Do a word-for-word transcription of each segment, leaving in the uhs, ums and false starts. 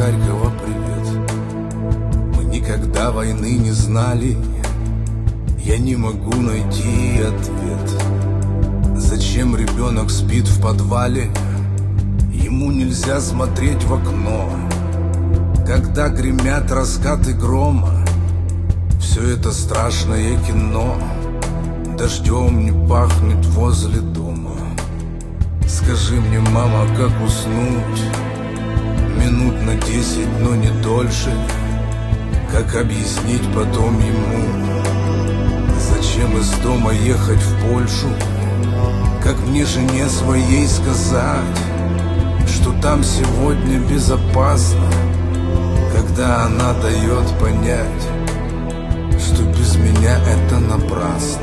Харькова привет. Мы никогда войны не знали. Я не могу найти ответ. Зачем ребенок спит в подвале? Ему нельзя смотреть в окно. Когда гремят раскаты грома, все это страшное кино. Дождем не пахнет возле дома. Скажи мне, мама, как уснуть? Минут на десять, но не дольше. Как объяснить потом ему, зачем из дома ехать в Польшу? Как мне жене своей сказать, что там сегодня безопасно, когда она дает понять, что без меня это напрасно.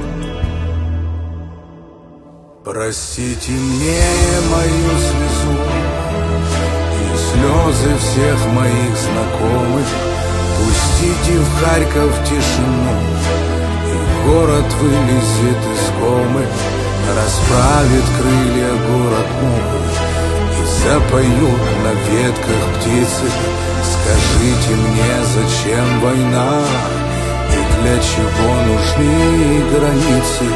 Простите мне мою слезу и слезы всех моих знакомых. Пустите в Харьков тишину, и город вылезет из комы, расправит крылья город мой, и запоют на ветках птицы. Скажите мне, зачем война и для чего нужны границы?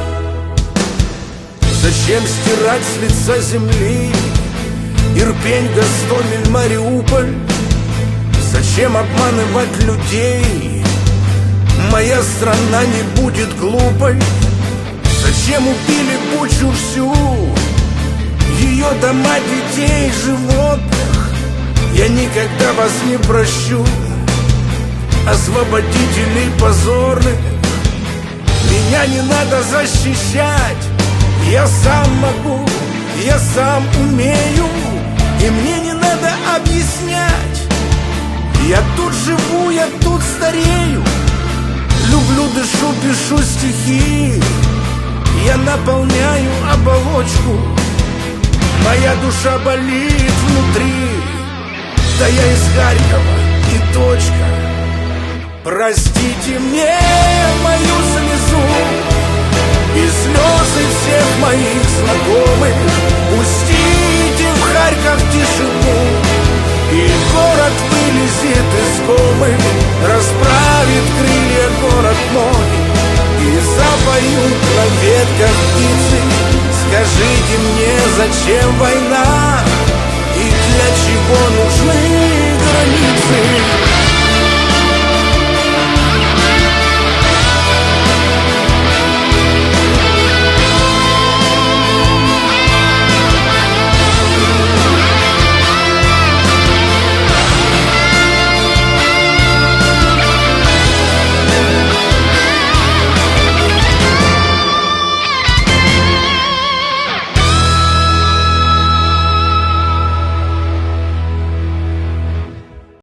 Зачем стирать с лица земли Ирпень, Гостомель, Мариуполь? Зачем обманывать людей? Моя страна не будет глупой. Зачем убили Бучу всю, ее дома, детей, животных? Я никогда вас не прощу, освободителей позорных. Меня не надо защищать, я сам могу, я сам умею, и мне не надо объяснять. Я тут живу, я тут старею, люблю, дышу, пишу стихи. Я наполняю оболочку, моя душа болит внутри. Да я из Харькова и точка. Простите мне мою слезу и слезы всех моих знакомых. Пустите в Харьков тишину, и город вылезет из комы, расправит крылья город мой, и запоют на ветках птицы. Скажите мне, зачем война и для чего нужны